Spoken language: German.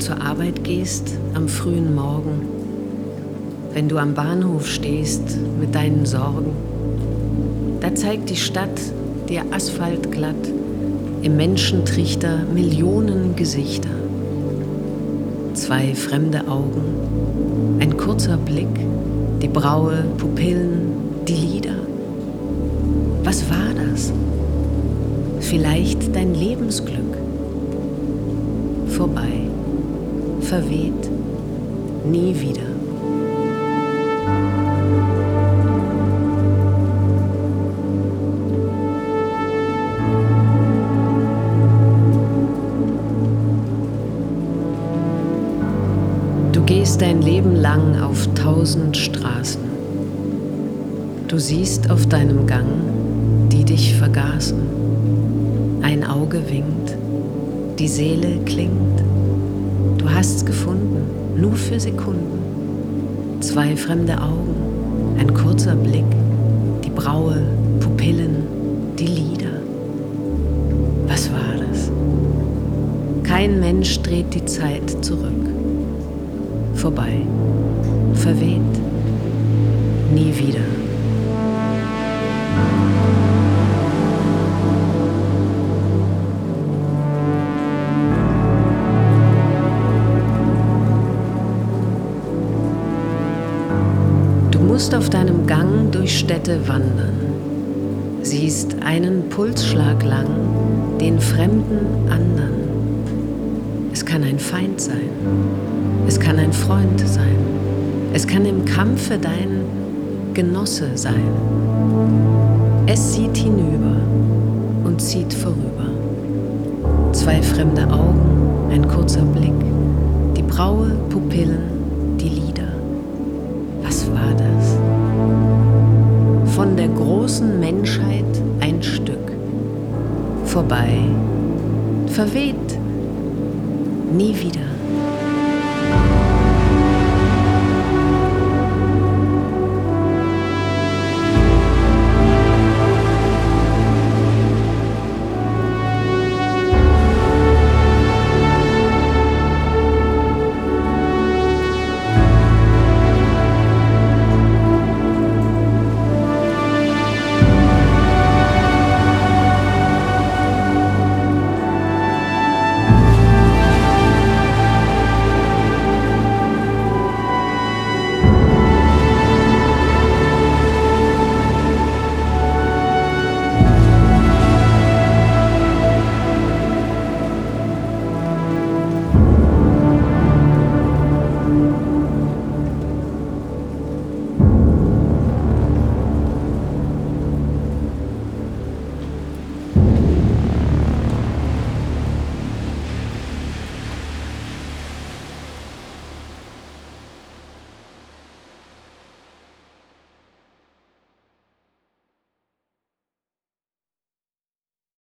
zur Arbeit gehst am frühen Morgen, wenn du am Bahnhof stehst mit deinen Sorgen, da zeigt die Stadt dir asphaltglatt, im Menschentrichter Millionen Gesichter. 2 fremde Augen, ein kurzer Blick, die Braue, Pupillen, die Lider. Was war das? Vielleicht dein Lebensglück. Vorbei, verweht, nie wieder. Du gehst dein Leben lang auf 1000 Straßen. Du siehst auf deinem Gang, die dich vergaßen. Ein Auge winkt, die Seele klingt. Du hast's gefunden, nur für Sekunden. 2 fremde Augen, ein kurzer Blick, die Braue, Pupillen, die Lider. Was war das? Kein Mensch dreht die Zeit zurück. Vorbei, verweht, nie wieder. Du musst auf deinem Gang durch Städte wandern, siehst einen Pulsschlag lang den fremden anderen. Es kann ein Feind sein, es kann ein Freund sein, es kann im Kampfe dein Genosse sein. Es sieht hinüber und zieht vorüber. 2 fremde Augen, ein kurzer Blick, die Braue, Pupillen, die Lider. Was war das? Von der großen Menschheit ein Stück. Vorbei, verweht, nie wieder.